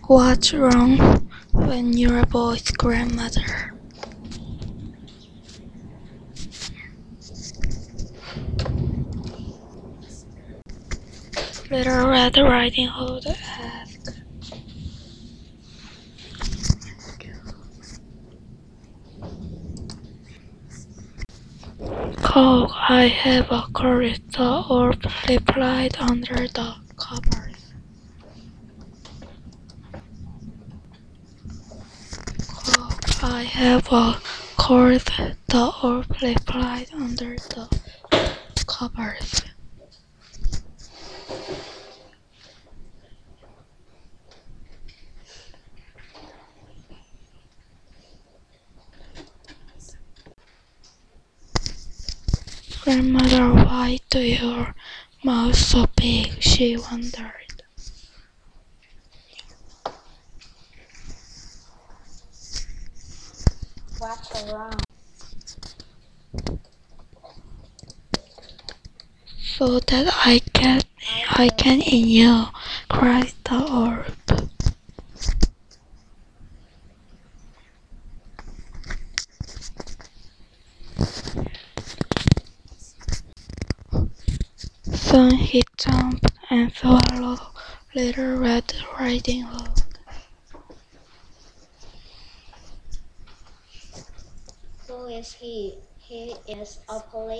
What's wrong when you're a boy's grandmother? Little Red Riding Hood asked. "Oh, I have a curry," the orb replied under the covers. "Oh, I have a cold," the orb replied under the covers. "Grandmother, why do your mouth so big?" she wondered. What's wrong? "So that I can eat you," cried the orb. Soon he jumped and swallowed Little Red Riding Hood. Who is he? He is a policeman.